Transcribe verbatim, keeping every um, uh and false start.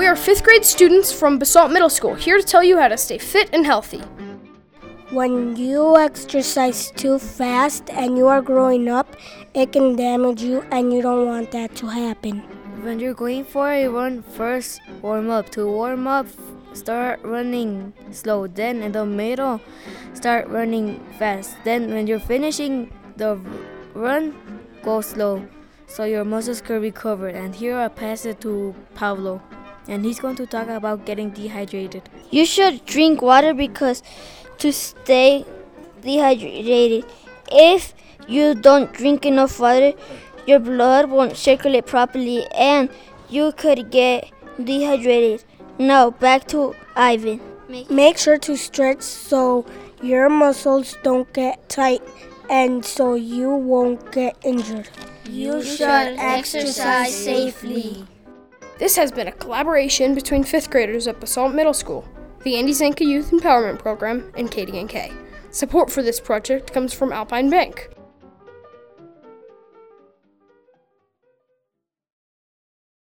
We are fifth grade students from Basalt Middle School, here to tell you how to stay fit and healthy. When you exercise too fast and you are growing up, it can damage you and you don't want that to happen. When you're going for a run, first warm up. To warm up, start running slow. Then in the middle, start running fast. Then when you're finishing the run, go slow so your muscles can recover. And here I pass it to Pablo, and he's going to talk about getting dehydrated. You should drink water because to stay dehydrated. If you don't drink enough water, your blood won't circulate properly and you could get dehydrated. Now back to Ivan. Make sure to stretch so your muscles don't get tight and so you won't get injured. You should exercise safely. This has been a collaboration between fifth graders at Basalt Middle School, the Andy Zanka Youth Empowerment Program, and K D N K. Support for this project comes from Alpine Bank.